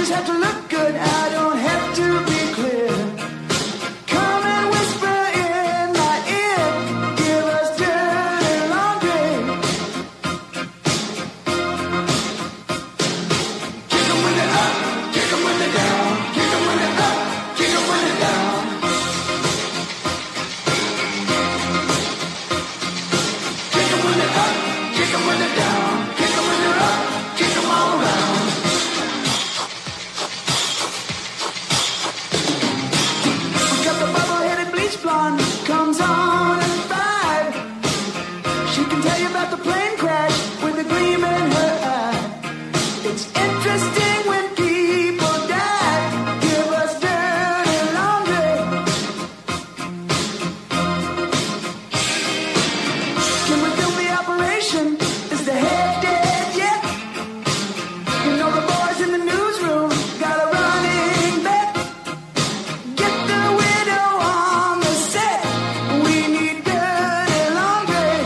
just have to look good. I don't have to be clear. Come and whisper in my ear. Give us dirty laundry. Kick 'em when they're up, kick 'em when they're down. Kick 'em when they're up, kick 'em when they're down. Kick 'em when they're up, kick 'em when they're down. Kick 'em when they're up, kick 'em all around. We got the bubble-headed bleach blonde, comes on at 5. She can tell you about the plane crash with a gleam in her eye. It's interesting when people die. Give us dirty laundry. Can we film the operation? Is the head dead yet? You know the boys in the newsroom got a running bet. Get the widow on the set. We need dirty laundry.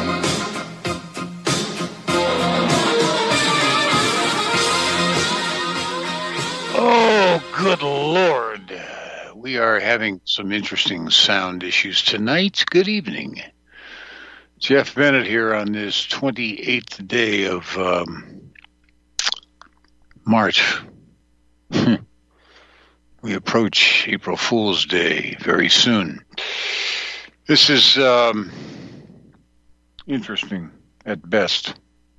Oh, good Lord. We are having some interesting sound issues tonight. Good evening. Jeff Bennett here on this 28th day of March. We approach April Fool's Day very soon. This is interesting at best.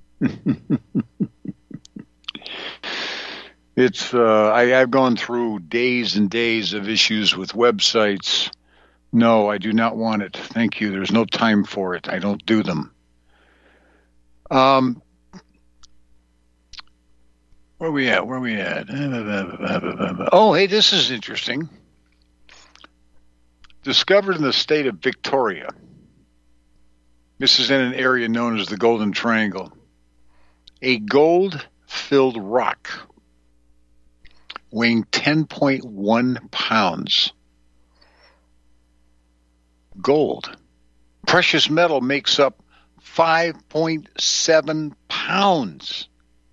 It's I've gone through days and days of issues with websites. No, I do not want it. Thank you. There's no time for it. I don't do them. Where we at? Oh, hey, this is interesting. Discovered in the state of Victoria. This is in an area known as the Golden Triangle. A gold-filled rock weighing 10.1 pounds. Gold. Precious metal makes up 5.7 pounds.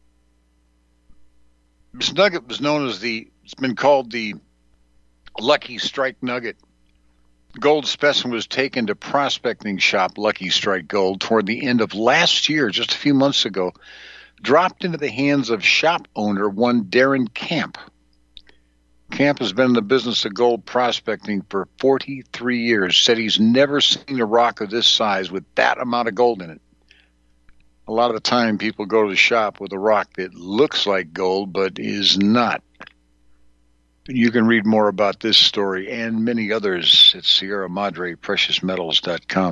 This nugget was known as it's been called the Lucky Strike Nugget. Gold specimen was taken to prospecting shop Lucky Strike Gold toward the end of last year, just a few months ago, dropped into the hands of shop owner one Darren Camp. Camp has been in the business of gold prospecting for 43 years, said he's never seen a rock of this size with that amount of gold in it. A lot of the time people go to the shop with a rock that looks like gold but is not. You can read more about this story and many others at Sierra Madre PreciousMetals.com.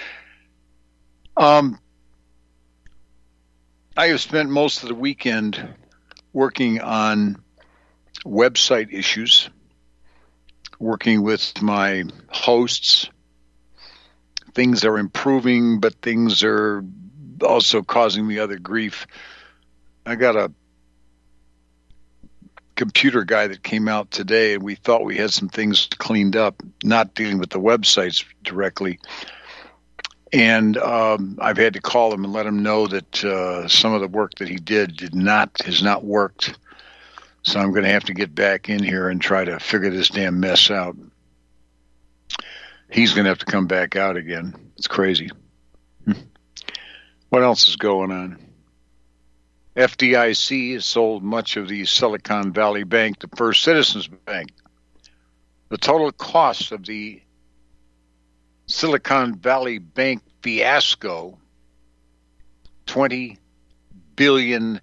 I have spent most of the weekend working on website issues, working with my hosts. Things are improving, but things are also causing me other grief. I got a computer guy that came out today, and we thought we had some things cleaned up, not dealing with the websites directly. And I've had to call him and let him know that some of the work that he did has not worked. So I'm going to have to get back in here and try to figure this damn mess out. He's going to have to come back out again. It's crazy. What else is going on? FDIC has sold much of the Silicon Valley Bank to First Citizens Bank. The total cost of the Silicon Valley Bank fiasco, $20 billion.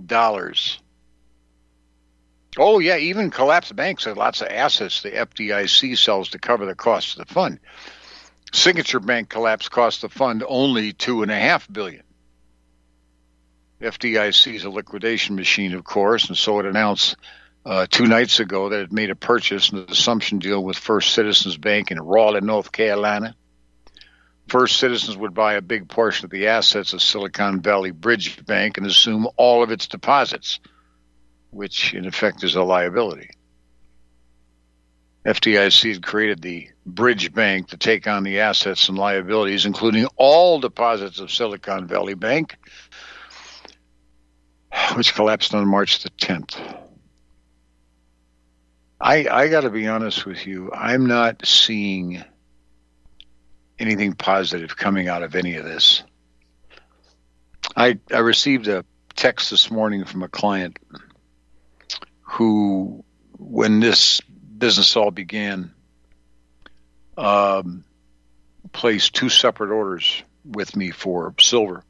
Oh, yeah, even collapsed banks have lots of assets the FDIC sells to cover the cost of the fund. Signature Bank collapse cost the fund only $2.5 billion. FDIC is a liquidation machine, of course, and so it announced 2 nights ago that it made a purchase and an assumption deal with First Citizens Bank in Raleigh, North Carolina. First Citizens would buy a big portion of the assets of Silicon Valley Bridge Bank and assume all of its deposits, which in effect is a liability. FDIC had created the Bridge Bank to take on the assets and liabilities, including all deposits of Silicon Valley Bank, which collapsed on March the 10th. I got to be honest with you. I'm not seeing anything positive coming out of any of this. I received a text this morning from a client who, when this business all began, placed 2 separate orders with me for silver.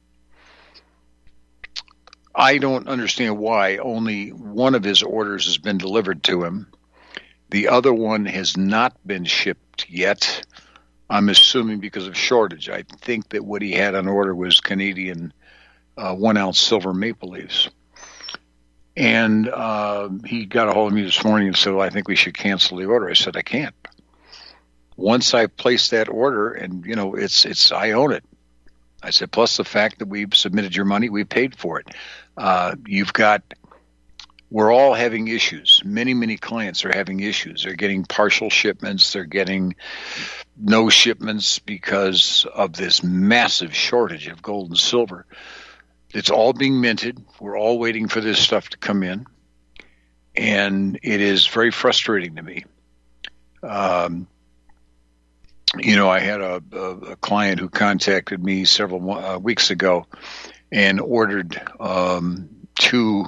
I don't understand why only one of his orders has been delivered to him. The other one has not been shipped yet. I'm assuming because of shortage. I think that what he had on order was Canadian 1-ounce silver maple leaves. And he got a hold of me this morning and said, well, I think we should cancel the order. I said, I can't. Once I place that order, and, it's I own it. I said, plus the fact that we've submitted your money, we paid for it. We're all having issues. Many, many clients are having issues. They're getting partial shipments. They're getting no shipments because of this massive shortage of gold and silver. It's all being minted. We're all waiting for this stuff to come in. And it is very frustrating to me. I had a client who contacted me several weeks ago and ordered 2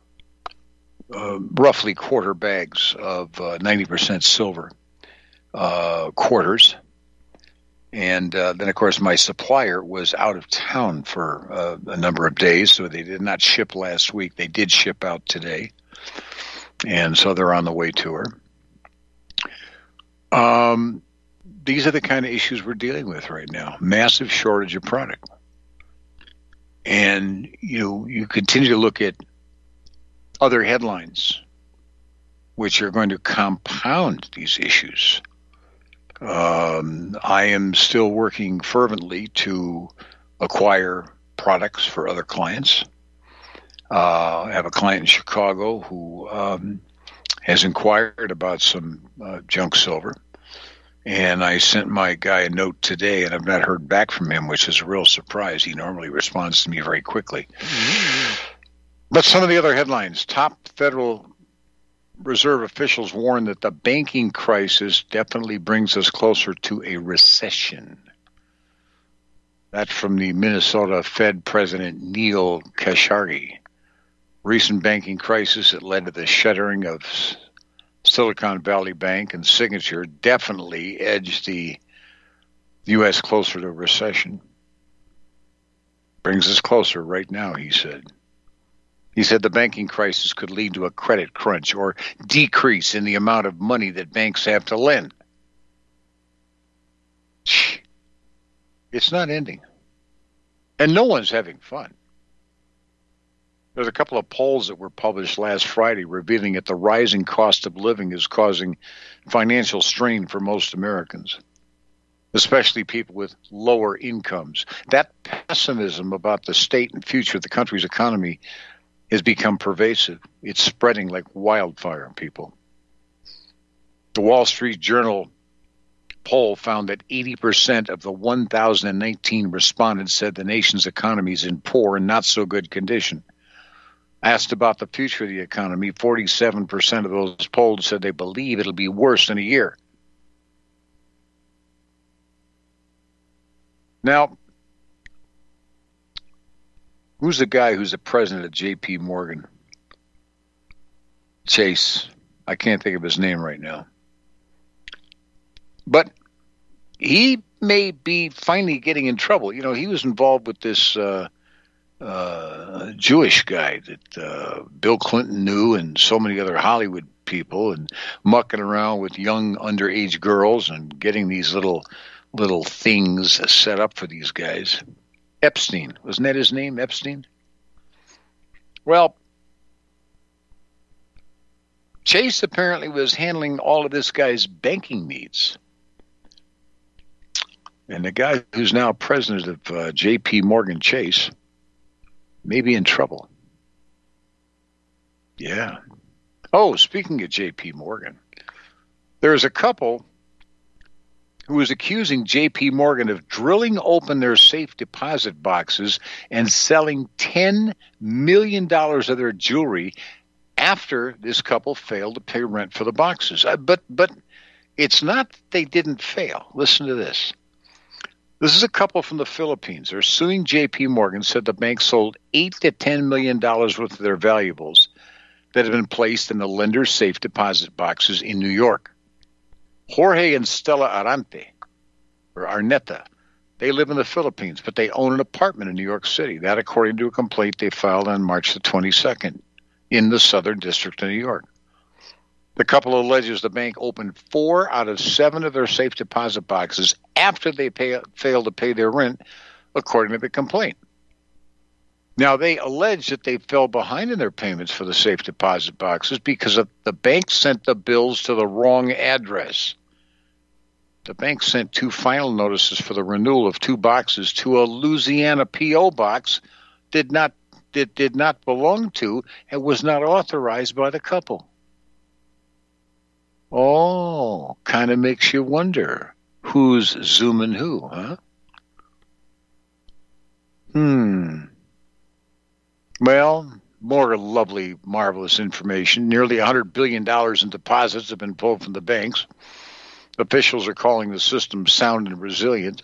roughly quarter bags of 90% silver quarters. And then, of course, my supplier was out of town for a number of days, so they did not ship last week. They did ship out today, and so they're on the way to her. These are the kind of issues we're dealing with right now. Massive shortage of product. And you continue to look at other headlines which are going to compound these issues. I am still working fervently to acquire products for other clients. I have a client in Chicago who has inquired about some junk silver. And I sent my guy a note today, and I've not heard back from him, which is a real surprise. He normally responds to me very quickly. But some of the other headlines. Top Federal Reserve officials warn that the banking crisis definitely brings us closer to a recession. That's from the Minnesota Fed President Neil Kashkari. Recent banking crisis that led to the shuttering of Silicon Valley Bank and Signature definitely edged the U.S. closer to recession. Brings us closer right now, he said. He said the banking crisis could lead to a credit crunch or decrease in the amount of money that banks have to lend. It's not ending. And no one's having fun. There's a couple of polls that were published last Friday revealing that the rising cost of living is causing financial strain for most Americans, especially people with lower incomes. That pessimism about the state and future of the country's economy has become pervasive. It's spreading like wildfire, people. The Wall Street Journal poll found that 80% of the 1,019 respondents said the nation's economy is in poor and not so good condition. Asked about the future of the economy, 47% of those polled said they believe it'll be worse in a year. Now, who's the guy who's the president of J.P. Morgan? Chase. I can't think of his name right now. But he may be finally getting in trouble. He was involved with this Jewish guy that Bill Clinton knew and so many other Hollywood people, and mucking around with young underage girls and getting these little things set up for these guys. Epstein. Wasn't that his name, Epstein? Well, Chase apparently was handling all of this guy's banking needs. And the guy who's now president of J.P. Morgan Chase may be in trouble. Yeah. Oh, speaking of J.P. Morgan, there's a couple who is accusing J.P. Morgan of drilling open their safe deposit boxes and selling $10 million of their jewelry after this couple failed to pay rent for the boxes. But it's not that they didn't fail. Listen to this. This is a couple from the Philippines. They're suing J.P. Morgan, said the bank sold $8 to $10 million worth of their valuables that had been placed in the lender's safe deposit boxes in New York. Jorge and Stella Arnetta, they live in the Philippines, but they own an apartment in New York City. That according to a complaint they filed on March the 22nd in the Southern District of New York. The couple alleges the bank opened 4 out of 7 of their safe deposit boxes after they failed to pay their rent, according to the complaint. Now, they allege that they fell behind in their payments for the safe deposit boxes because the bank sent the bills to the wrong address. The bank sent 2 final notices for the renewal of 2 boxes to a Louisiana P.O. box that did not belong to and was not authorized by the couple. Oh, kind of makes you wonder who's zooming who, huh? Well, more lovely, marvelous information. Nearly $100 billion in deposits have been pulled from the banks. Officials are calling the system sound and resilient.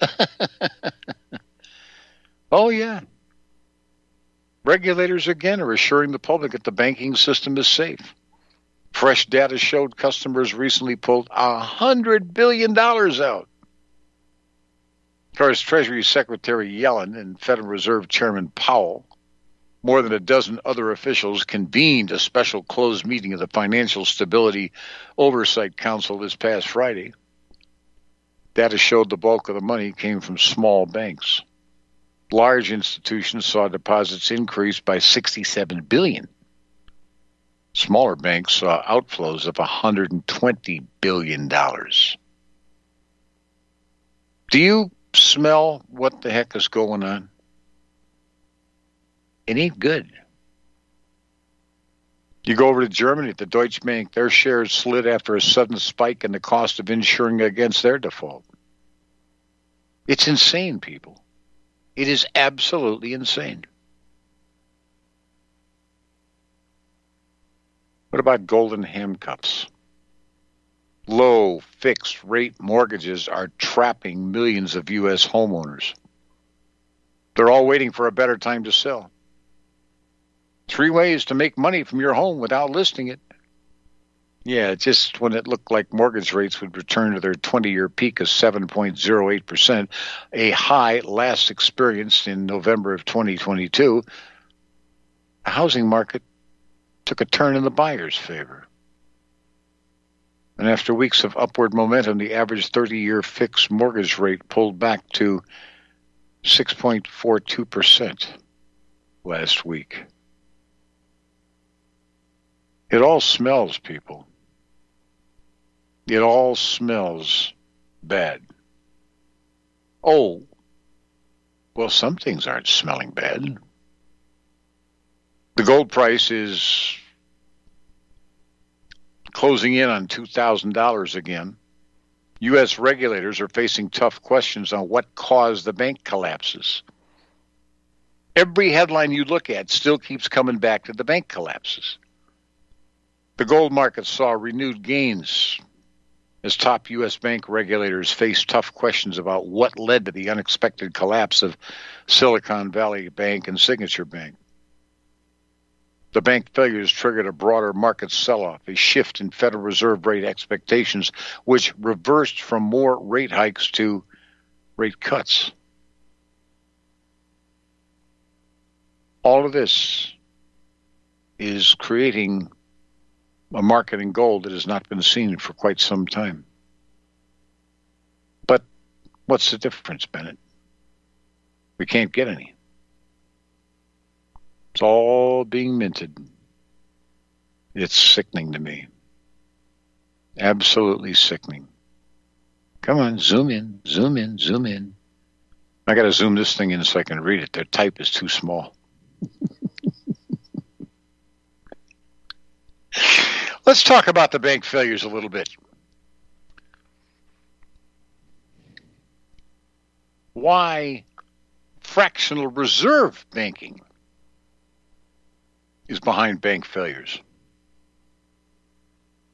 Oh, yeah. Regulators, again, are assuring the public that the banking system is safe. Fresh data showed customers recently pulled $100 billion out. Of course, Treasury Secretary Yellen and Federal Reserve Chairman Powell, more than a dozen other officials, convened a special closed meeting of the Financial Stability Oversight Council this past Friday. Data showed the bulk of the money came from small banks. Large institutions saw deposits increase by $67 billion. Smaller banks saw outflows of $120 billion. Do you smell what the heck is going on? It ain't good. You go over to Germany at the Deutsche Bank, their shares slid after a sudden spike in the cost of insuring against their default. It's insane, people. It is absolutely insane. What about golden handcuffs? Low fixed rate mortgages are trapping millions of U.S. homeowners. They're all waiting for a better time to sell. 3 ways to make money from your home without listing it. Yeah, just when it looked like mortgage rates would return to their 20-year peak of 7.08%, a high last experienced in November of 2022, the housing market took a turn in the buyer's favor. And after weeks of upward momentum, the average 30-year fixed mortgage rate pulled back to 6.42% last week. It all smells, people. It all smells bad. Oh, well, some things aren't smelling bad. The gold price is closing in on $2,000 again. U.S. regulators are facing tough questions on what caused the bank collapses. Every headline you look at still keeps coming back to the bank collapses. The gold market saw renewed gains as top U.S. bank regulators face tough questions about what led to the unexpected collapse of Silicon Valley Bank and Signature Bank. The bank failures triggered a broader market sell-off, a shift in Federal Reserve rate expectations, which reversed from more rate hikes to rate cuts. All of this is creating a market in gold that has not been seen for quite some time. But what's the difference, Bennett? We can't get any. It's all being minted. It's sickening to me. Absolutely sickening. Come on, zoom in, zoom in, zoom in. I got to zoom this thing in so I can read it. Their type is too small. Let's talk about the bank failures a little bit. Why fractional reserve banking is behind bank failures.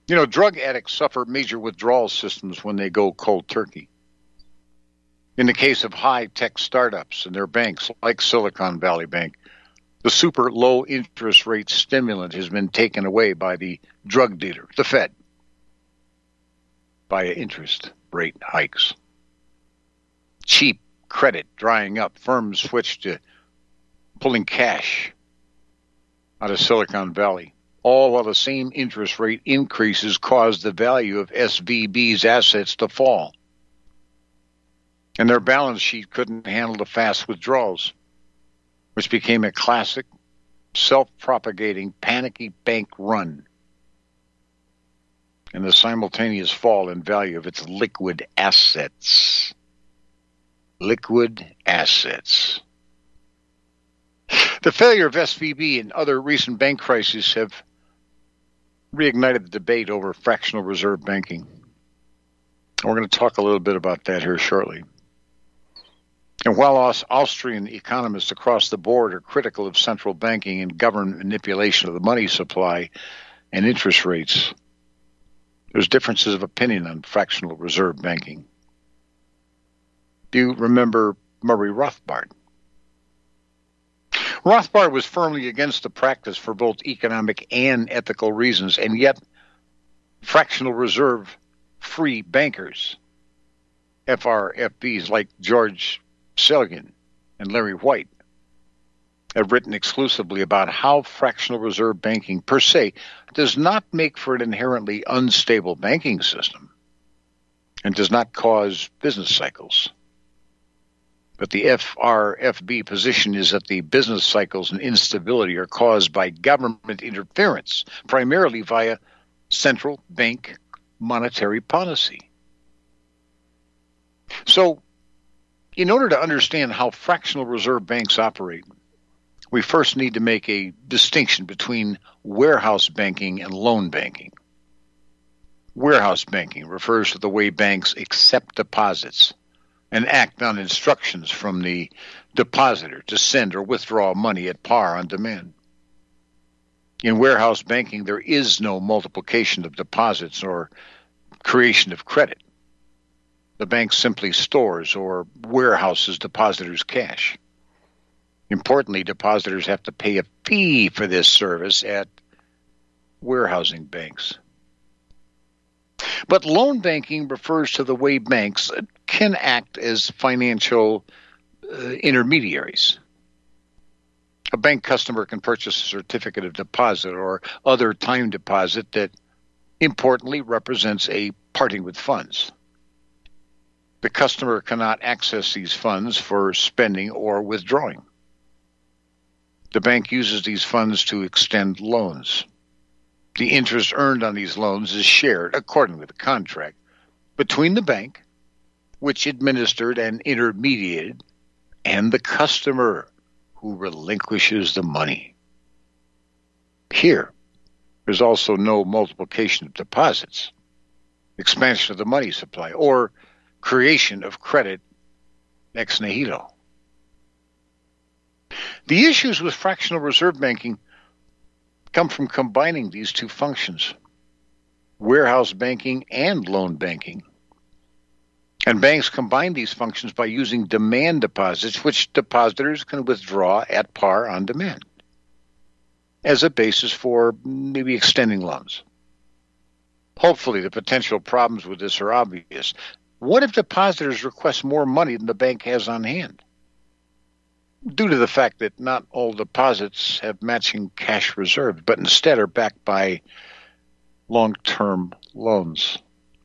You know, drug addicts suffer major withdrawal systems when they go cold turkey. In the case of high-tech startups and their banks, like Silicon Valley Bank, the super low interest rate stimulant has been taken away by the drug dealer, the Fed, via interest rate hikes. Cheap credit drying up, firms switch to pulling cash out of Silicon Valley, all while the same interest rate increases caused the value of SVB's assets to fall. And their balance sheet couldn't handle the fast withdrawals, which became a classic, self-propagating, panicky bank run, and the simultaneous fall in value of its liquid assets. Liquid assets. The failure of SVB and other recent bank crises have reignited the debate over fractional reserve banking. We're going to talk a little bit about that here shortly. And while Austrian economists across the board are critical of central banking and government manipulation of the money supply and interest rates, there's differences of opinion on fractional reserve banking. Do you remember Murray Rothbard? Rothbard was firmly against the practice for both economic and ethical reasons, and yet fractional reserve free bankers, FRFBs like George Selgin and Larry White, have written exclusively about how fractional reserve banking per se does not make for an inherently unstable banking system and does not cause business cycles. But the FRFB position is that the business cycles and instability are caused by government interference, primarily via central bank monetary policy. So, in order to understand how fractional reserve banks operate, we first need to make a distinction between warehouse banking and loan banking. Warehouse banking refers to the way banks accept deposits and act on instructions from the depositor to send or withdraw money at par on demand. In warehouse banking, there is no multiplication of deposits or creation of credit. The bank simply stores or warehouses depositors' cash. Importantly, depositors have to pay a fee for this service at warehousing banks. But loan banking refers to the way banks can act as financial intermediaries. A bank customer can purchase a certificate of deposit or other time deposit that importantly represents a parting with funds. The customer cannot access these funds for spending or withdrawing. The bank uses these funds to extend loans. The interest earned on these loans is shared, according to the contract, between the bank, which administered and intermediated, and the customer, who relinquishes the money. Here, there's also no multiplication of deposits, expansion of the money supply, or creation of credit ex nihilo. The issues with fractional reserve banking come from combining these two functions, warehouse banking and loan banking. And banks combine these functions by using demand deposits, which depositors can withdraw at par on demand, as a basis for maybe extending loans. Hopefully, the potential problems with this are obvious. What if depositors request more money than the bank has on hand? Due to the fact that not all deposits have matching cash reserves, but instead are backed by long-term loans.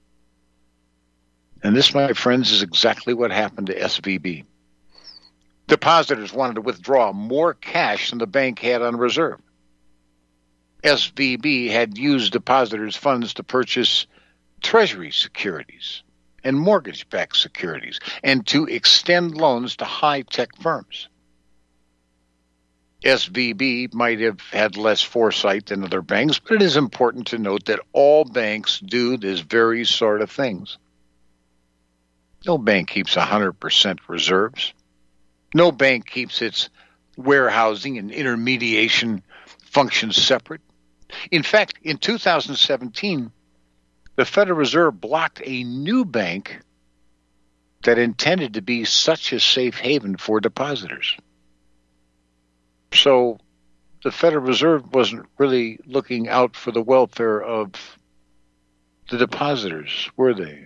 And this, my friends, is exactly what happened to SVB. Depositors wanted to withdraw more cash than the bank had on reserve. SVB had used depositors' funds to purchase treasury securities and mortgage-backed securities and to extend loans to high-tech firms. SVB might have had less foresight than other banks, but it is important to note that all banks do this very sort of things. No bank keeps 100% reserves. No bank keeps its warehousing and intermediation functions separate. In fact, in 2017, the Federal Reserve blocked a new bank that intended to be such a safe haven for depositors. So the Federal Reserve wasn't really looking out for the welfare of the depositors, were they?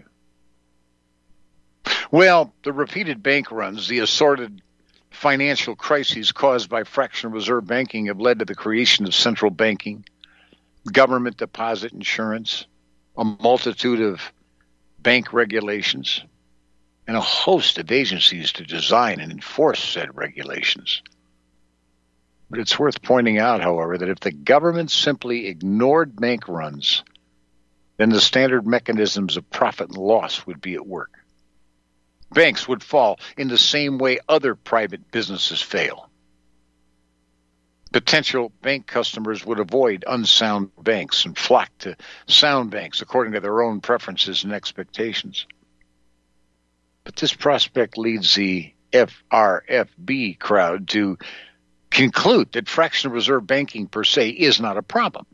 Well, the repeated bank runs, the assorted financial crises caused by fractional reserve banking have led to the creation of central banking, government deposit insurance, a multitude of bank regulations, and a host of agencies to design and enforce said regulations. But it's worth pointing out, however, that if the government simply ignored bank runs, then the standard mechanisms of profit and loss would be at work. Banks would fall in the same way other private businesses fail. Potential bank customers would avoid unsound banks and flock to sound banks according to their own preferences and expectations. But this prospect leads the FRFB crowd to conclude that fractional reserve banking per se is not a problem.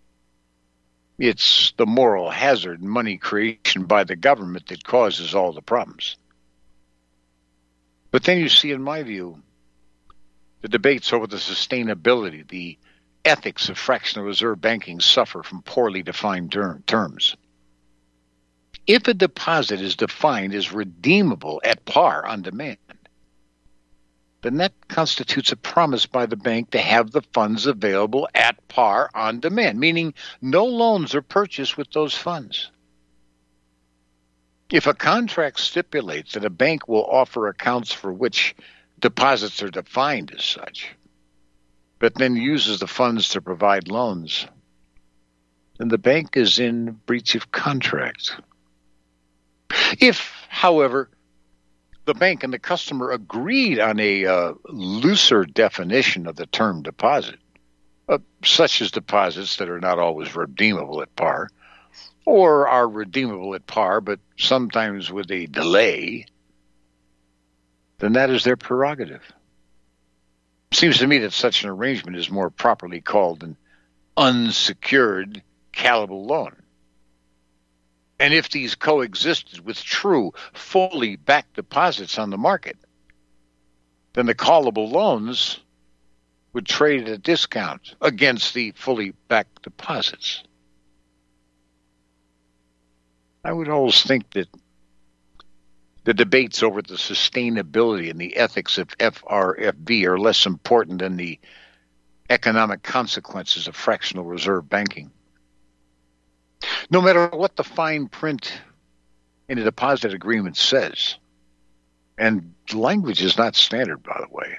It's the moral hazard and money creation by the government that causes all the problems. But then you see, in my view, the debates over the sustainability, the ethics of fractional reserve banking suffer from poorly defined terms. If a deposit is defined as redeemable at par on demand, then that constitutes a promise by the bank to have the funds available at par on demand, meaning no loans are purchased with those funds. If a contract stipulates that a bank will offer accounts for which deposits are defined as such, but then uses the funds to provide loans, then the bank is in breach of contract. If, however, the bank and the customer agreed on a looser definition of the term deposit, such as deposits that are not always redeemable at par, or are redeemable at par but sometimes with a delay, then that is their prerogative. It seems to me that such an arrangement is more properly called an unsecured callable loan. And if these coexisted with true, fully backed deposits on the market, then the callable loans would trade at a discount against the fully backed deposits. I would always think that the debates over the sustainability and the ethics of FRFB are less important than the economic consequences of fractional reserve banking. No matter what the fine print in a deposit agreement says, and language is not standard, by the way,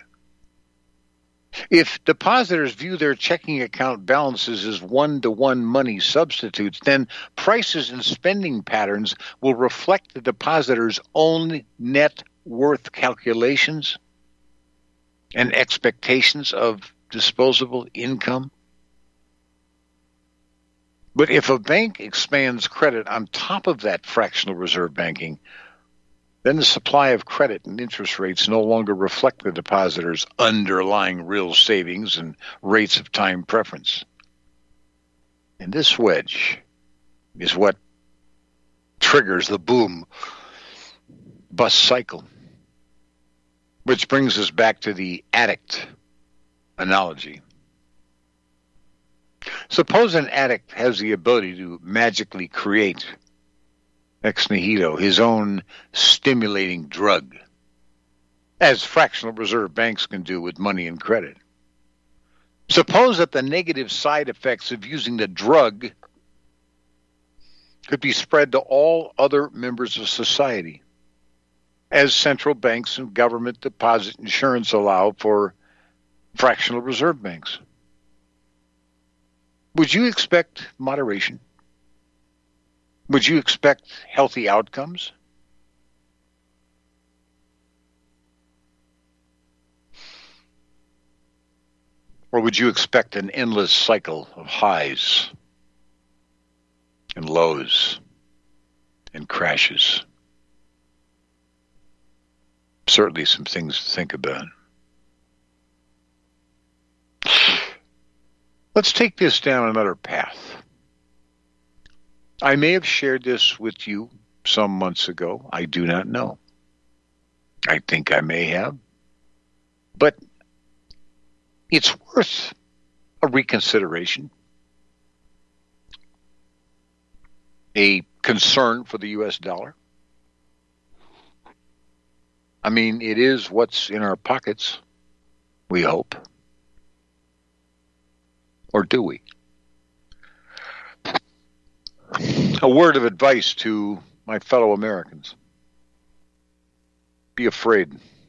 if depositors view their checking account balances as one-to-one money substitutes, then prices and spending patterns will reflect the depositor's own net worth calculations and expectations of disposable income. But if a bank expands credit on top of that fractional reserve banking, then the supply of credit and interest rates no longer reflect the depositor's underlying real savings and rates of time preference. And this wedge is what triggers the boom bust cycle, which brings us back to the addict analogy. Suppose an addict has the ability to magically create ex nihilo his own stimulating drug, as fractional reserve banks can do with money and credit. Suppose that the negative side effects of using the drug could be spread to all other members of society, as central banks and government deposit insurance allow for fractional reserve banks. Would you expect moderation? Would you expect healthy outcomes? Or would you expect an endless cycle of highs and lows and crashes? Certainly some things to think about. Let's take this down another path. I may have shared this with you some months ago. I do not know. I think I may have. But it's worth a reconsideration, a concern for the U.S. dollar. I mean, it is what's in our pockets, we hope. Or do we? A word of advice to my fellow Americans. Be afraid.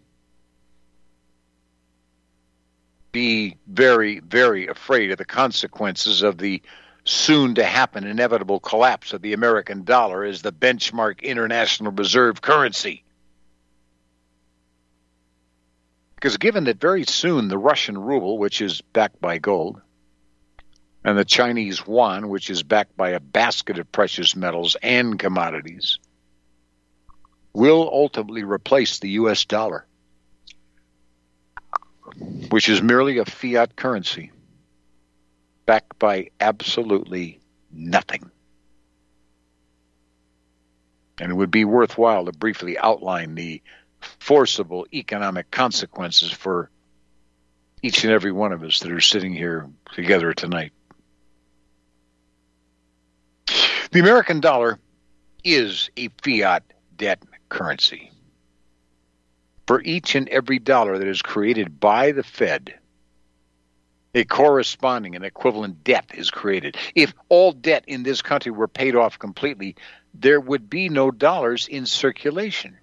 Be very, very afraid of the consequences of the soon-to-happen inevitable collapse of the American dollar as the benchmark international reserve currency. Because given that very soon the Russian ruble, which is backed by gold, and the Chinese yuan, which is backed by a basket of precious metals and commodities, will ultimately replace the U.S. dollar, which is merely a fiat currency backed by absolutely nothing. And it would be worthwhile to briefly outline the forcible economic consequences for each and every one of us that are sitting here together tonight. The American dollar is a fiat debt currency. For each and every dollar that is created by the Fed, a corresponding and equivalent debt is created. If all debt in this country were paid off completely, there would be no dollars in circulation.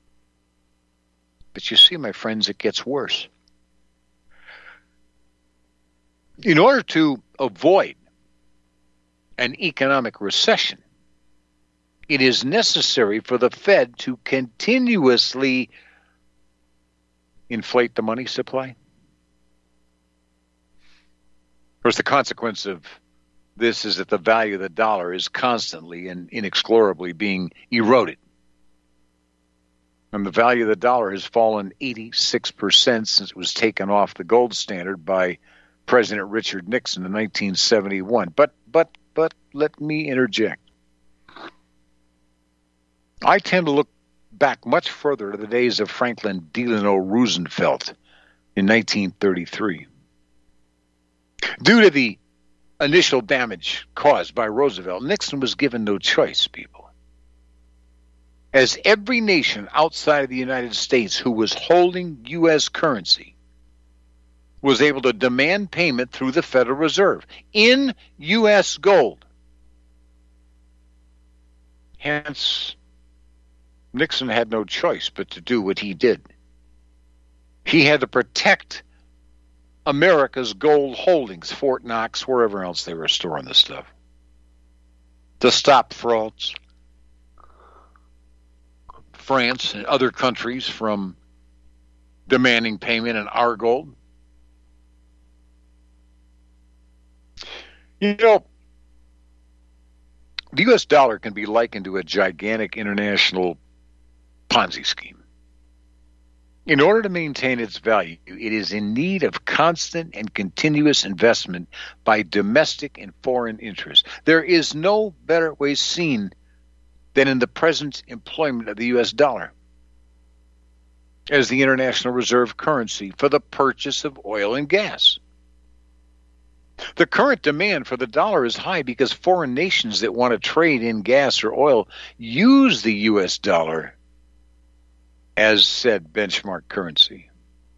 But you see, my friends, it gets worse. In order to avoid an economic recession, it is necessary for the Fed to continuously inflate the money supply. Of course, the consequence of this is that the value of the dollar is constantly and inexorably being eroded. And the value of the dollar has fallen 86% since it was taken off the gold standard by President Richard Nixon in 1971. But let me interject. I tend to look back much further to the days of Franklin Delano Roosevelt in 1933. Due to the initial damage caused by Roosevelt, Nixon was given no choice, people. As every nation outside of the United States who was holding U.S. currency was able to demand payment through the Federal Reserve in U.S. gold. Hence, Nixon had no choice but to do what he did. He had to protect America's gold holdings, Fort Knox, wherever else they were storing the stuff, to stop frauds. France and other countries from demanding payment in our gold. You know, the U.S. dollar can be likened to a gigantic international Ponzi scheme. In order to maintain its value, it is in need of constant and continuous investment by domestic and foreign interests. There is no better way seen than in the present employment of the U.S. dollar as the international reserve currency for the purchase of oil and gas. The current demand for the dollar is high because foreign nations that want to trade in gas or oil use the U.S. dollar as said benchmark currency.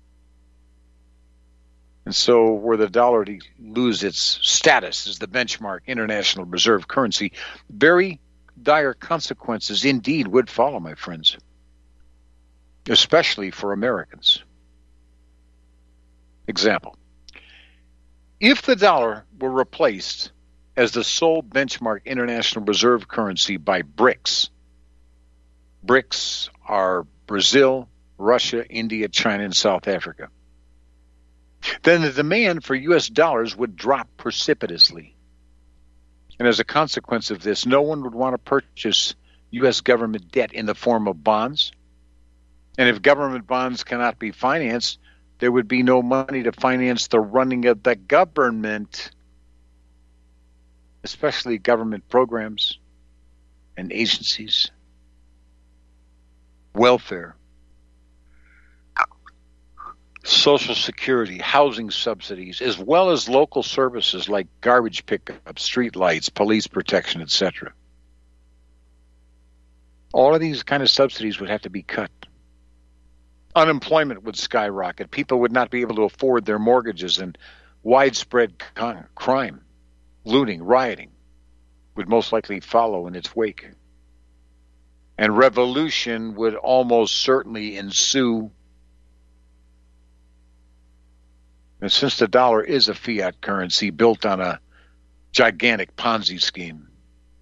And so were the dollar to lose its status as the benchmark international reserve currency, very dire consequences indeed would follow, my friends, especially for Americans. Example. If the dollar were replaced as the sole benchmark international reserve currency by BRICS, BRICS are Brazil, Russia, India, China, and South Africa, then the demand for U.S. dollars would drop precipitously. And as a consequence of this, no one would want to purchase U.S. government debt in the form of bonds. And if government bonds cannot be financed, there would be no money to finance the running of the government, especially government programs and agencies, welfare, Social Security, housing subsidies, as well as local services like garbage pickup, street lights, police protection, etc. All of these kind of subsidies would have to be cut. Unemployment would skyrocket. People would not be able to afford their mortgages, and widespread crime, looting, rioting would most likely follow in its wake. And revolution would almost certainly ensue. And since the dollar is a fiat currency built on a gigantic Ponzi scheme,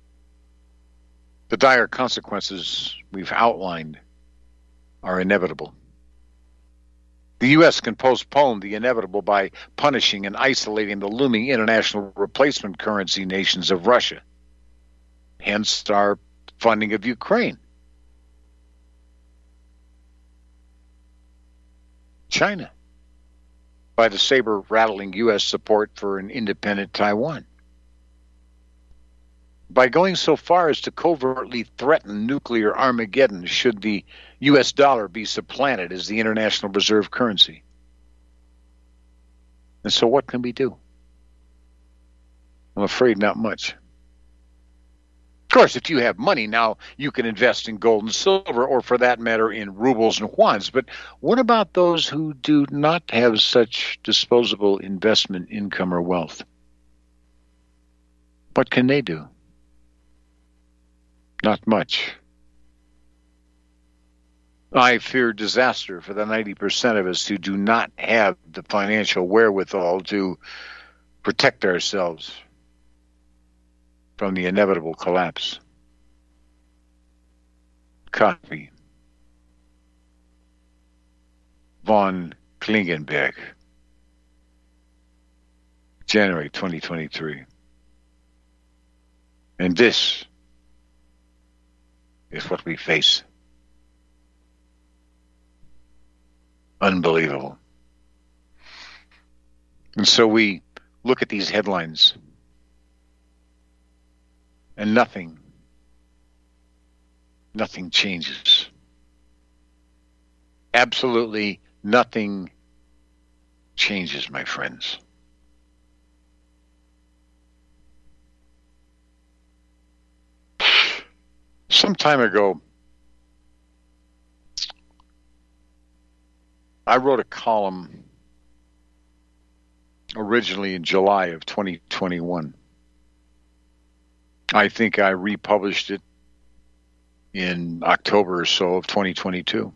the dire consequences we've outlined are inevitable. The U.S. can postpone the inevitable by punishing and isolating the looming international replacement currency nations of Russia, hence our funding of Ukraine. China, by the saber-rattling U.S. support for an independent Taiwan. By going so far as to covertly threaten nuclear Armageddon should the U.S. dollar be supplanted as the international reserve currency. And so what can we do? I'm afraid not much. Of course, if you have money now, you can invest in gold and silver, or for that matter, in rubles and yuans. But what about those who do not have such disposable investment income or wealth? What can they do? Not much. I fear disaster for the 90% of us who do not have the financial wherewithal to protect ourselves from the inevitable collapse. Copy. Von Klingenberg, January 2023. And this is what we face. Unbelievable. And so we look at these headlines, and nothing changes. Absolutely nothing changes, my friends. Some time ago, I wrote a column originally in July of 2021. I think I republished it in October or so of 2022.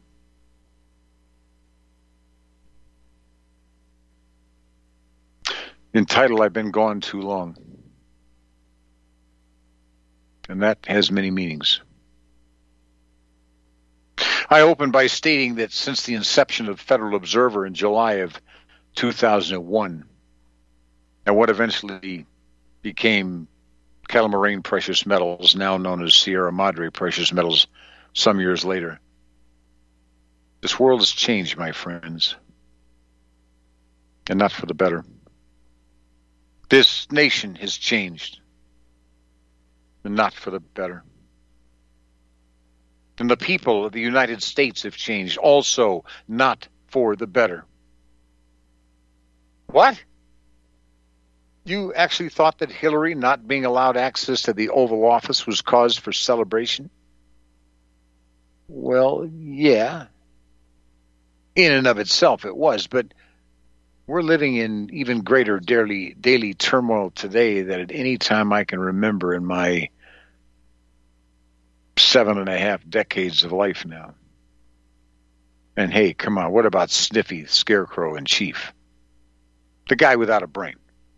Entitled, I've Been Gone Too Long. And that has many meanings. I open by stating that since the inception of Federal Observer in July of 2001, and what eventually became Kettle Moraine Precious Metals, now known as Sierra Madre Precious Metals, some years later, this world has changed, my friends, and not for the better. This nation has changed, and not for the better. And the people of the United States have changed, also not for the better. What? You actually thought that Hillary not being allowed access to the Oval Office was cause for celebration? Well, yeah. In and of itself it was, but we're living in even greater daily turmoil today than at any time I can remember in my 7.5 decades of life now. And hey, come on, what about Sniffy, Scarecrow in Chief? The guy without a brain.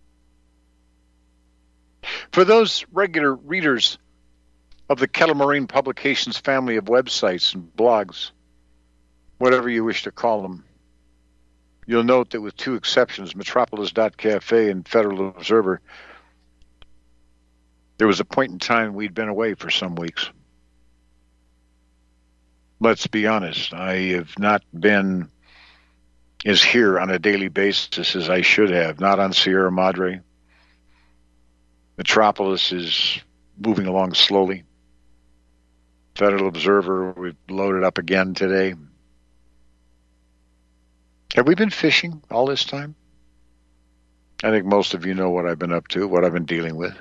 For those regular readers of the Kettle Moraine Publications family of websites and blogs, whatever you wish to call them, you'll note that with two exceptions, Metropolis.cafe and Federal Observer, there was a point in time we'd been away for some weeks. Let's be honest, I have not been as here on a daily basis as I should have, not on Sierra Madre. Metropolis is moving along slowly. Federal Observer, we've loaded up again today. Have we been fishing all this time? I think most of you know what I've been up to, what I've been dealing with.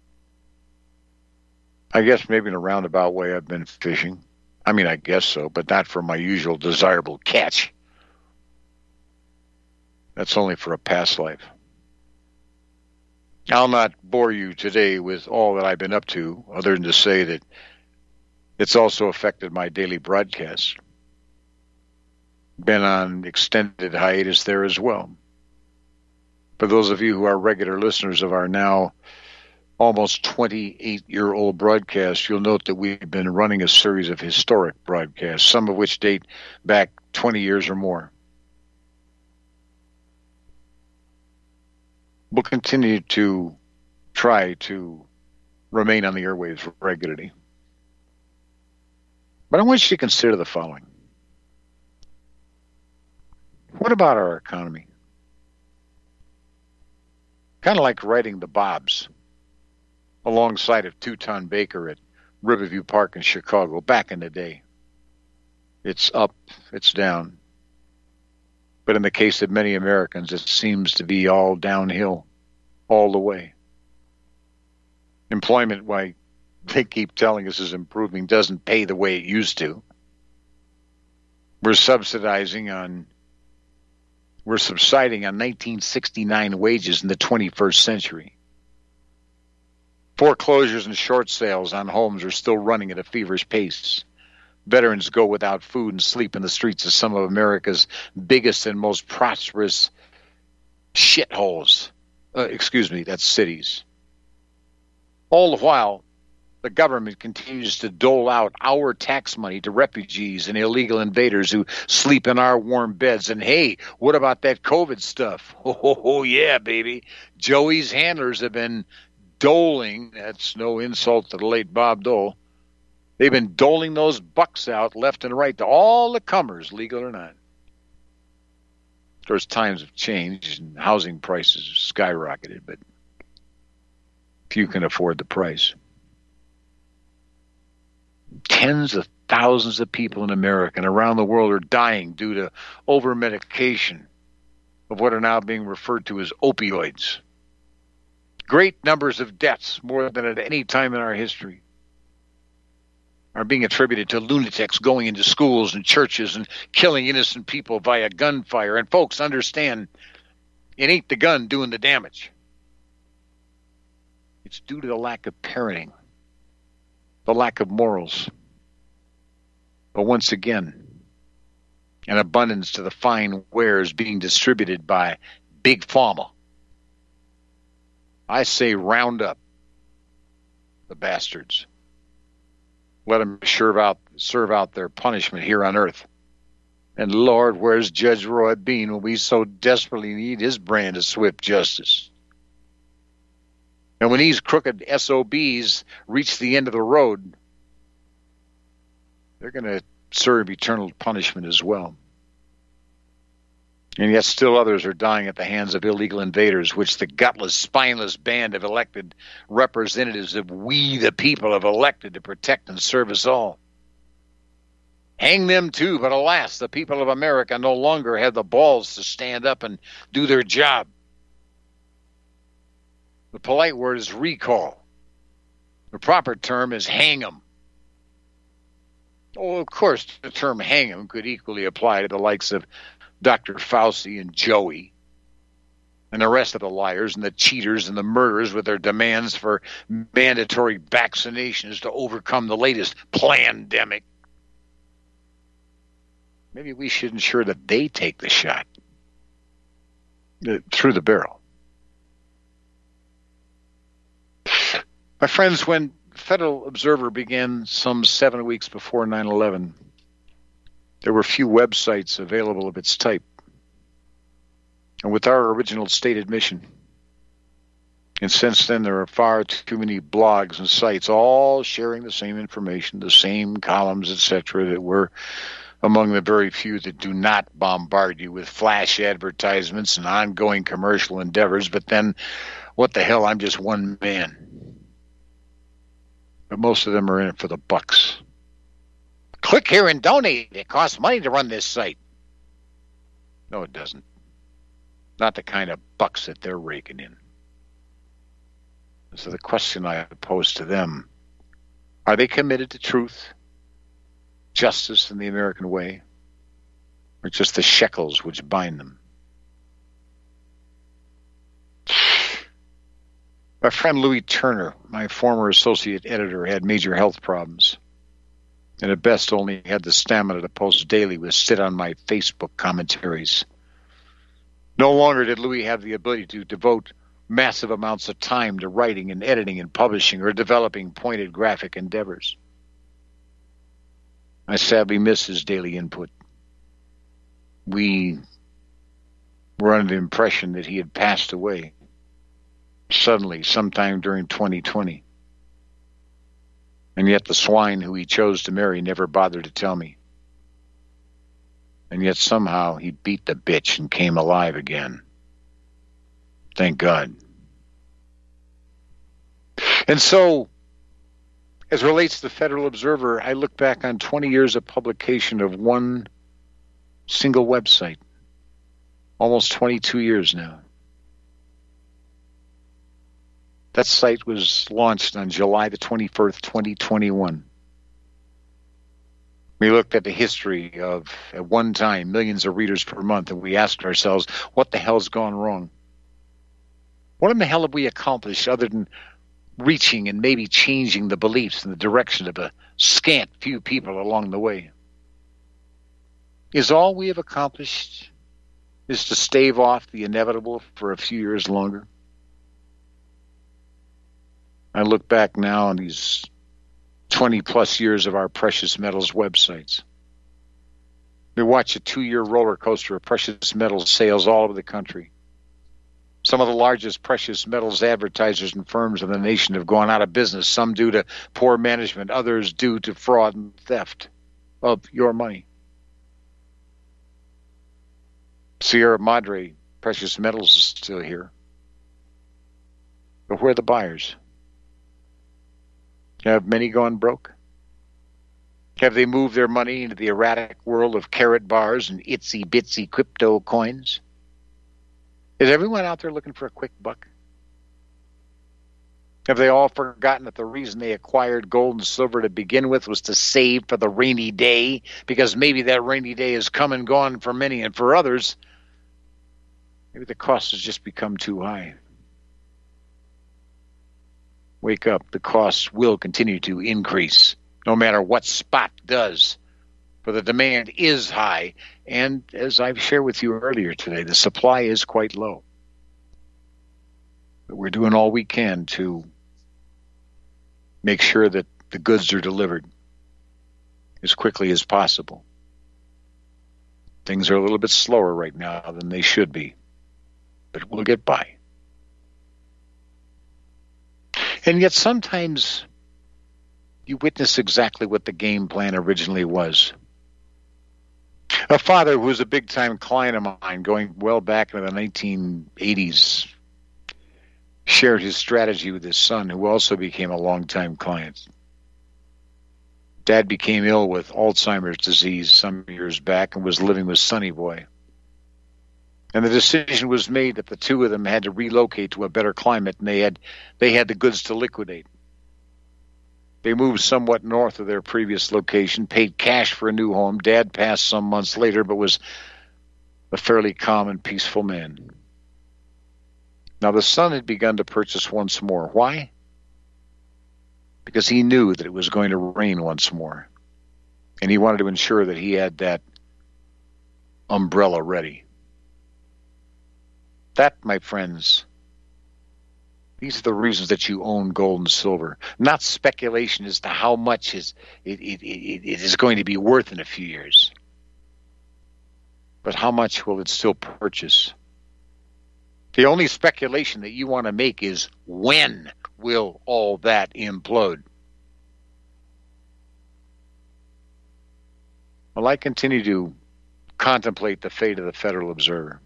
I guess maybe in a roundabout way I've been fishing. I mean, I guess so, but not for my usual desirable catch. That's only for a past life. I'll not bore you today with all that I've been up to, other than to say that it's also affected my daily broadcasts. Been on extended hiatus there as well. For those of you who are regular listeners of our now almost 28-year-old broadcast, you'll note that we've been running a series of historic broadcasts, some of which date back 20 years or more. We'll continue to try to remain on the airwaves regularly. But I want you to consider the following. What about our economy? Kind of like riding the Bobs alongside of Two-Ton Baker at Riverview Park in Chicago back in the day. It's up, it's down. But in the case of many Americans, it seems to be all downhill, all the way. Employment, why they keep telling us is improving, doesn't pay the way it used to. We're subsiding on 1969 wages in the 21st century. Foreclosures and short sales on homes are still running at a feverish pace. Veterans go without food and sleep in the streets of some of America's biggest and most prosperous shitholes. That's cities. All the while, the government continues to dole out our tax money to refugees and illegal invaders who sleep in our warm beds. And hey, what about that COVID stuff? Oh yeah, baby. Joey's handlers have been doling, that's no insult to the late Bob Dole, they've been doling those bucks out left and right to all the comers, legal or not. Of course, times have changed and housing prices have skyrocketed, but few can afford the price. Tens of thousands of people in America and around the world are dying due to over-medication of what are now being referred to as opioids. Great numbers of deaths, more than at any time in our history, are being attributed to lunatics going into schools and churches and killing innocent people via gunfire. And folks, understand, it ain't the gun doing the damage. It's due to the lack of parenting, the lack of morals. But once again, an abundance to the fine wares being distributed by Big Pharma. I say round up the bastards. Let them serve out their punishment here on earth. And Lord, where's Judge Roy Bean when we so desperately need his brand of swift justice? And when these crooked SOBs reach the end of the road, they're going to serve eternal punishment as well. And yet still others are dying at the hands of illegal invaders, which the gutless, spineless band of elected representatives of we the people have elected to protect and serve us all. Hang them too, but alas, the people of America no longer have the balls to stand up and do their job. The polite word is recall. The proper term is hang 'em. Oh, of course, the term hang 'em could equally apply to the likes of Dr. Fauci and Joey and the rest of the liars and the cheaters and the murderers with their demands for mandatory vaccinations to overcome the latest plandemic. Maybe we should ensure that they take the shot through the barrel. My friends, when Federal Observer began some 7 weeks before 9/11, there were few websites available of its type. And with our original stated mission, and since then there are far too many blogs and sites all sharing the same information, the same columns, etc., that we're among the very few that do not bombard you with flash advertisements and ongoing commercial endeavors. But then, what the hell, I'm just one man. But most of them are in it for the bucks. Click here and donate. It costs money to run this site. No, it doesn't. Not the kind of bucks that they're raking in. So the question I pose to them, are they committed to truth, justice, and the American way, or just the shekels which bind them? My friend Louis Turner, my former associate editor, had major health problems, and at best only had the stamina to post daily with sit on my Facebook commentaries. No longer did Louis have the ability to devote massive amounts of time to writing and editing and publishing or developing pointed graphic endeavors. I sadly miss his daily input. We were under the impression that he had passed away suddenly sometime during 2020. And yet the swine who he chose to marry never bothered to tell me. And yet somehow he beat the bitch and came alive again. Thank God. And so, as relates to the Federal Observer, I look back on 20 years of publication of one single website. Almost 22 years now. That site was launched on July the 21st, 2021. We looked at the history of, at one time, millions of readers per month, and we asked ourselves, what the hell's gone wrong? What in the hell have we accomplished other than reaching and maybe changing the beliefs in the direction of a scant few people along the way? Is all we have accomplished is to stave off the inevitable for a few years longer? I look back now on these 20-plus years of our precious metals websites. We watch a 2-year roller coaster of precious metals sales all over the country. Some of the largest precious metals advertisers and firms in the nation have gone out of business, some due to poor management, others due to fraud and theft of your money. Sierra Madre Precious Metals is still here. But where are the buyers? Have many gone broke? Have they moved their money into the erratic world of carrot bars and itsy-bitsy crypto coins? Is everyone out there looking for a quick buck? Have they all forgotten that the reason they acquired gold and silver to begin with was to save for the rainy day? Because maybe that rainy day has come and gone for many, and for others, maybe the cost has just become too high. Wake up, the costs will continue to increase, no matter what spot does. For the demand is high, and as I've shared with you earlier today, the supply is quite low. But we're doing all we can to make sure that the goods are delivered as quickly as possible. Things are a little bit slower right now than they should be, but we'll get by. And yet sometimes you witness exactly what the game plan originally was. A father who was a big-time client of mine going well back into the 1980s shared his strategy with his son, who also became a long-time client. Dad became ill with Alzheimer's disease some years back and was living with Sonny Boy. And the decision was made that the two of them had to relocate to a better climate, and they had the goods to liquidate. They moved somewhat north of their previous location, paid cash for a new home. Dad passed some months later, but was a fairly calm and peaceful man. Now the son had begun to purchase once more. Why? Because he knew that it was going to rain once more, and he wanted to ensure that he had that umbrella ready. That, my friends, these are the reasons that you own gold and silver. Not speculation as to how much it is going to be worth in a few years. But how much will it still purchase? The only speculation that you want to make is, when will all that implode? Well, I continue to contemplate the fate of the Federal Observer.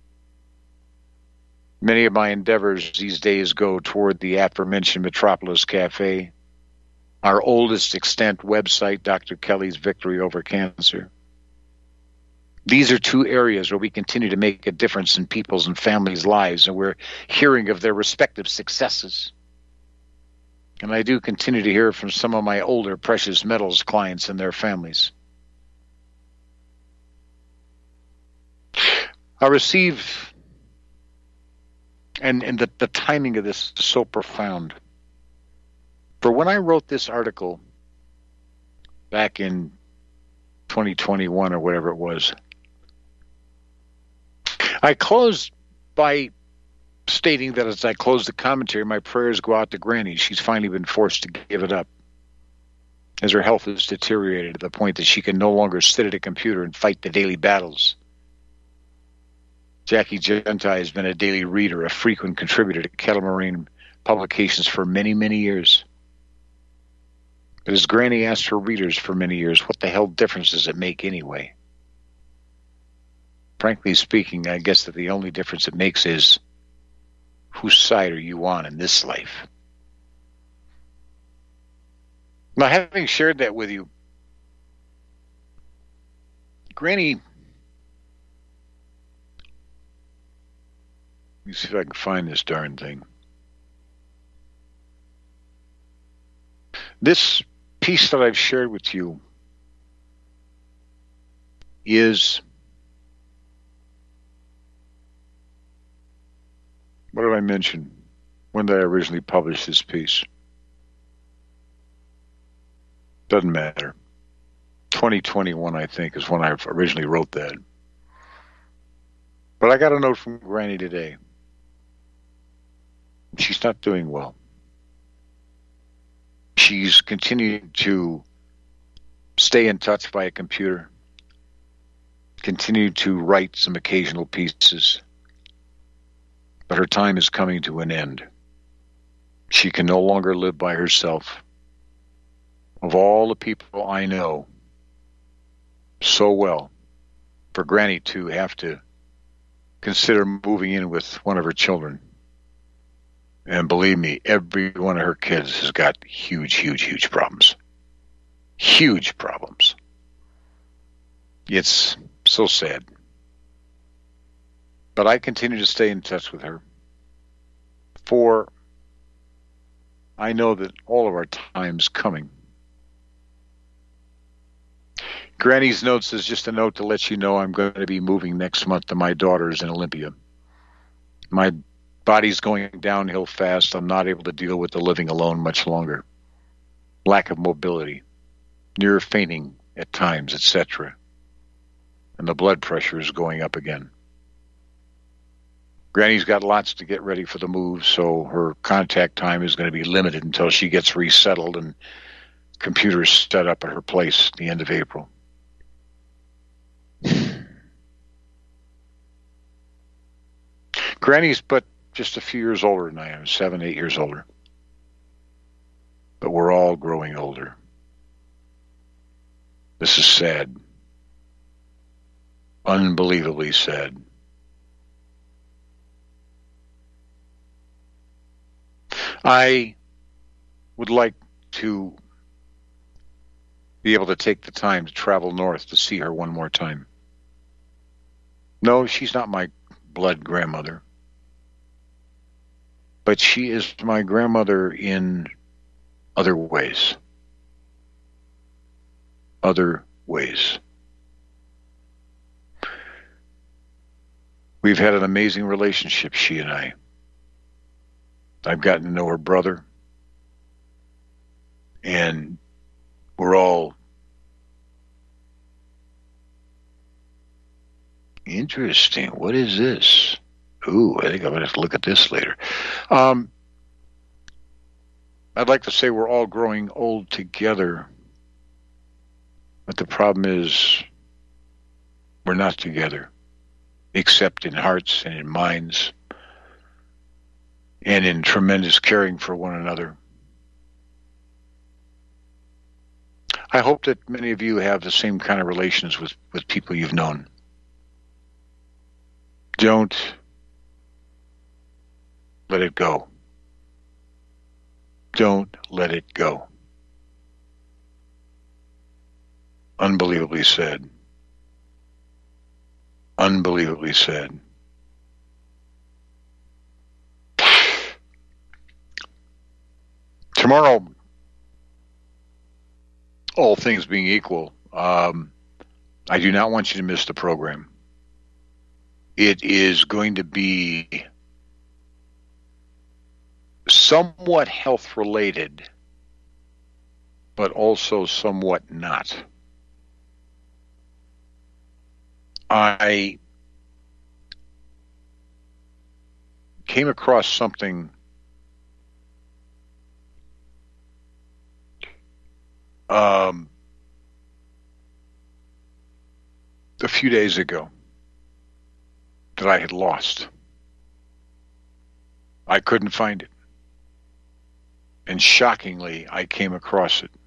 Many of my endeavors these days go toward the aforementioned Metropolis Cafe, our oldest extant website, Dr. Kelly's Victory Over Cancer. These are two areas where we continue to make a difference in people's and families' lives, and we're hearing of their respective successes. And I do continue to hear from some of my older precious metals clients and their families. I receive, and the timing of this is so profound. For when I wrote this article back in 2021 or whatever it was, I closed by stating that as I close the commentary, my prayers go out to Granny. She's finally been forced to give it up, as her health has deteriorated to the point that she can no longer sit at a computer and fight the daily battles. Jackie Gentai has been a daily reader, a frequent contributor to Kettle Moraine publications for many, many years. But as Granny asked her readers for many years, what the hell difference does it make anyway? Frankly speaking, I guess that the only difference it makes is whose side are you on in this life? Now, having shared that with you, Granny, let me see if I can find this darn thing. This piece that I've shared with you is, what did I mention? When did I originally publish this piece? Doesn't matter. 2021, I think, is when I originally wrote that. But I got a note from Granny today. She's not doing well. She's continued to stay in touch by a computer, continued to write some occasional pieces, but her time is coming to an end. She can no longer live by herself. Of all the people I know so well, for Granny to have to consider moving in with one of her children, and believe me, every one of her kids has got huge, huge, huge problems. Huge problems. It's so sad. But I continue to stay in touch with her. For I know that all of our time's coming. Granny's notes is just a note to let you know I'm going to be moving next month to my daughter's in Olympia. My body's going downhill fast. I'm not able to deal with the living alone much longer. Lack of mobility, near fainting at times, etc. And the blood pressure is going up again. Granny's got lots to get ready for the move, so her contact time is going to be limited until she gets resettled and computers set up at her place at the end of April. Granny's but just a few years older than I am, 7, 8 years older. But we're all growing older. This is sad. Unbelievably sad. I would like to be able to take the time to travel north to see her one more time. No, she's not my blood grandmother. But she is my grandmother in other ways. Other ways. We've had an amazing relationship, she and I. I've gotten to know her brother. And we're all interesting. What is this? Ooh, I think I'm going to have to look at this later. I'd like to say we're all growing old together. But the problem is we're not together, except in hearts and in minds and in tremendous caring for one another. I hope that many of you have the same kind of relations with people you've known. Don't let it go. Don't let it go. Unbelievably sad. Unbelievably sad. Tomorrow, all things being equal, I do not want you to miss the program. It is going to be somewhat health related, but also somewhat not. I came across something a few days ago that I had lost. I couldn't find it. And shockingly, I came across it.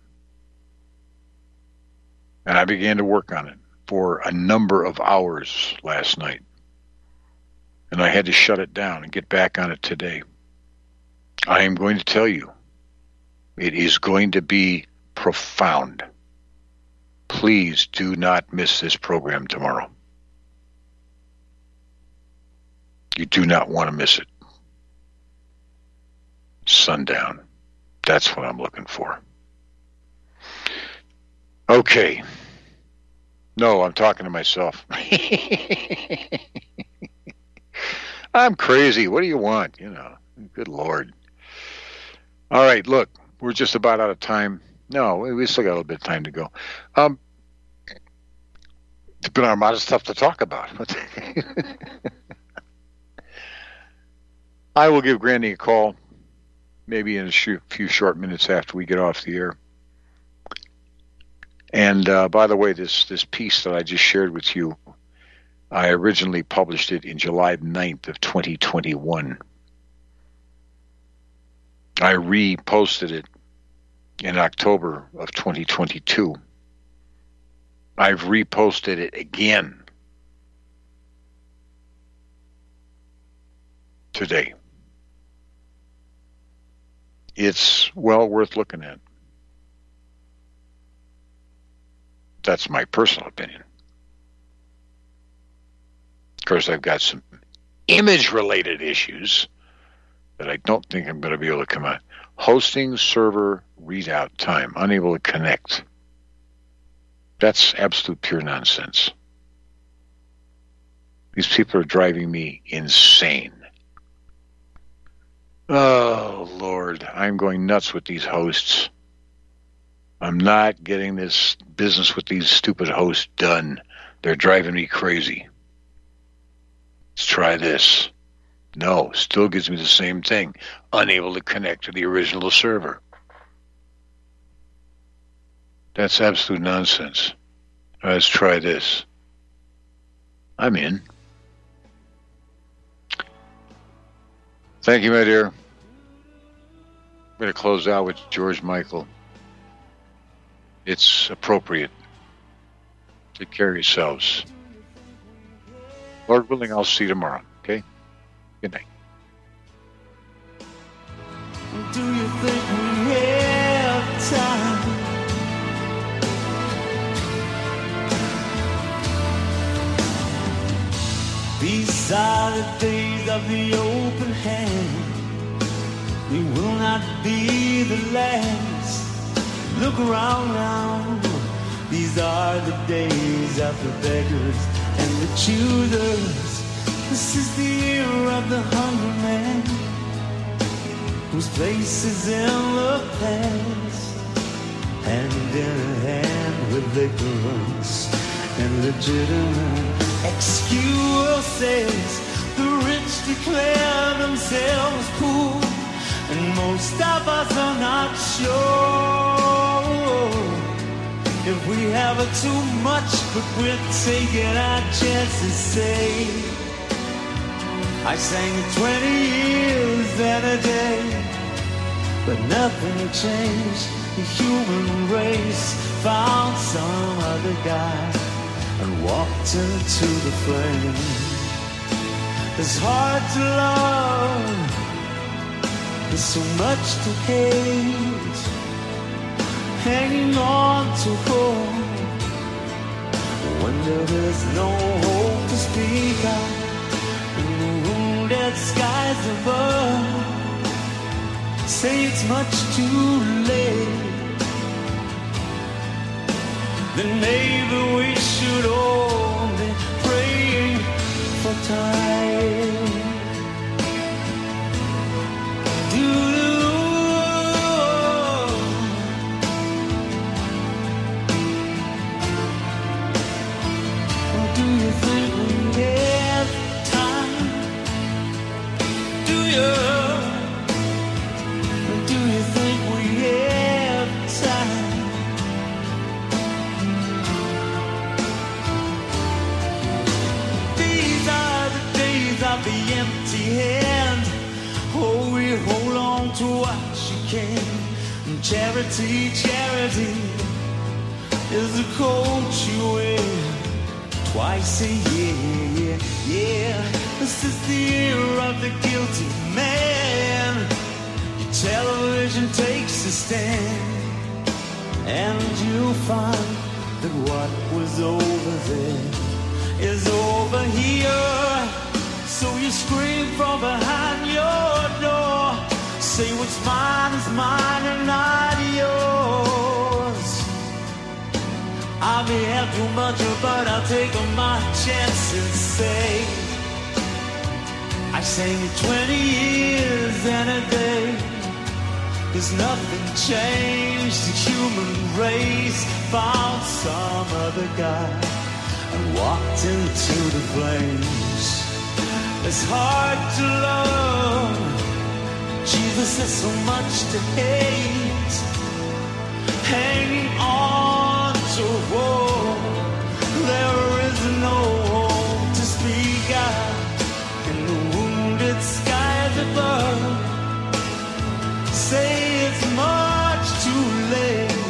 And I began to work on it for a number of hours last night. And I had to shut it down and get back on it today. I am going to tell you, it is going to be profound. Please do not miss this program tomorrow. You do not want to miss it. Sundown. That's what I'm looking for. Okay. No, I'm talking to myself. I'm crazy. What do you want? You know, good Lord. All right, look, we're just about out of time. No, we still got a little bit of time to go. There's been a lot of stuff to talk about. I will give Granny a call, maybe in a few short minutes after we get off the air. And by the way, this piece that I just shared with you, I originally published it in July 9th of 2021. I reposted it in October of 2022. I've reposted it again today. It's well worth looking at. That's my personal opinion. Of course, I've got some image-related issues that I don't think I'm going to be able to come out. Hosting server readout time, unable to connect. That's absolute pure nonsense. These people are driving me insane. Oh, Lord, I'm going nuts with these hosts. I'm not getting this business with these stupid hosts done. They're driving me crazy. Let's try this. No, still gives me the same thing. Unable to connect to the original server. That's absolute nonsense. Let's try this. I'm in. Thank you, my dear. I'm going to close out with George Michael. It's appropriate. Take care of yourselves. Lord willing, I'll see you tomorrow. Okay? Good night. Do you think we have time? These are the days of the open hand. We will not be the last. Look around now. These are the days of the beggars and the choosers. This is the year of the hungry man, whose place is in the past, hand in hand with ignorance and legitimate excuses. The rich declare themselves poor, and most of us are not sure if we have too much, but we're taking our chances. Say, I sang 20 years and a day, but nothing changed. The human race found some other guy and walked into the flame. It's hard to love, there's so much to hate, hanging on to hope When there's no hope to speak of, and the wounded skies above say it's much too late, then maybe we should all be praying for time. To what she can. Charity, charity is the coat you wear twice a year. Yeah, this is the year of the guilty man. Your television takes a stand, and you'll find that what was over there is over here. So you scream from behind your door, say what's mine is mine and not yours. I may have too much, but I'll take my chances. Say I sang it 20 years and a day. There's nothing changed. The human race found some other guy and walked into the flames. It's hard to love. Jesus has so much to hate, hanging on to hope. There is no hope to speak out in the wounded skies above. Say it's much too late,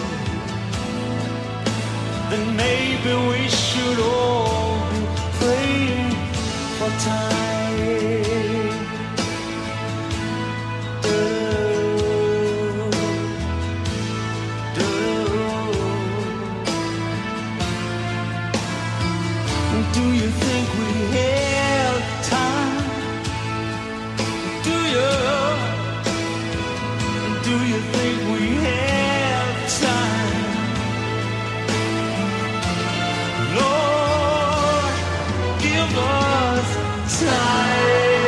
then maybe we should all be praying for time. Do you think we have time? Do you think we have time? Lord, give us time.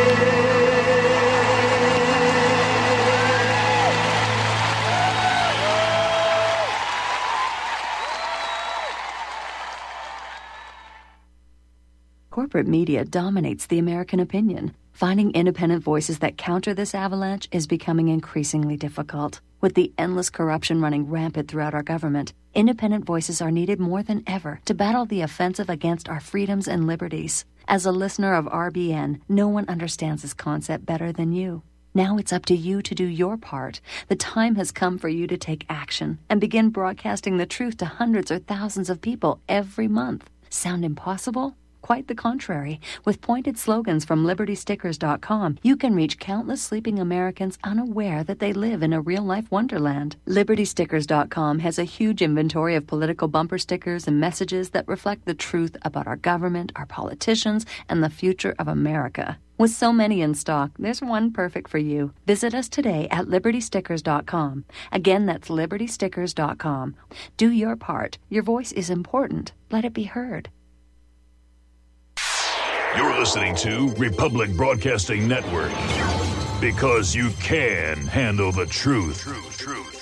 Corporate media dominates the American opinion. Finding independent voices that counter this avalanche is becoming increasingly difficult. With the endless corruption running rampant throughout our government, independent voices are needed more than ever to battle the offensive against our freedoms and liberties. As a listener of RBN, no one understands this concept better than you. Now it's up to you to do your part. The time has come for you to take action and begin broadcasting the truth to hundreds or thousands of people every month. Sound impossible? Quite the contrary. With pointed slogans from LibertyStickers.com, you can reach countless sleeping Americans unaware that they live in a real-life wonderland. LibertyStickers.com has a huge inventory of political bumper stickers and messages that reflect the truth about our government, our politicians, and the future of America. With so many in stock, there's one perfect for you. Visit us today at LibertyStickers.com. Again, that's LibertyStickers.com. Do your part. Your voice is important. Let it be heard. You're listening to Republic Broadcasting Network, because you can handle the truth.